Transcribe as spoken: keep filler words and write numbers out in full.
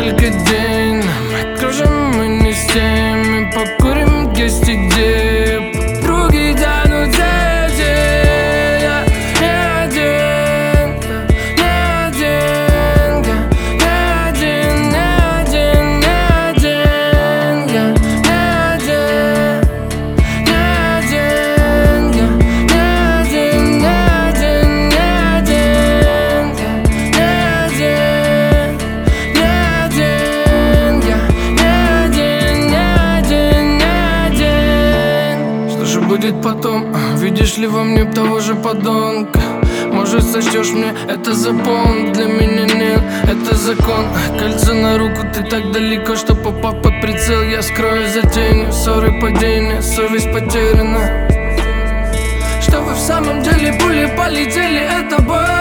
только день. Мы кружим, мы не с теми. Покурим, есть идеи. Подруги тянут эти. Я не один, я не один, я не один, не один, не один, я не один, не один, я не один, не один, не один, не один, не один, не один. Что же будет потом? Видишь ли во мне того же подонка? Может, сочтешь мне это запомнить? Для меня нет, это закон. Кольцо на руку, ты так далеко, что попав под прицел, я скрою за тенью. Ссоры, падения, совесть потеряна. Что вы в самом деле пули полетели, это бой.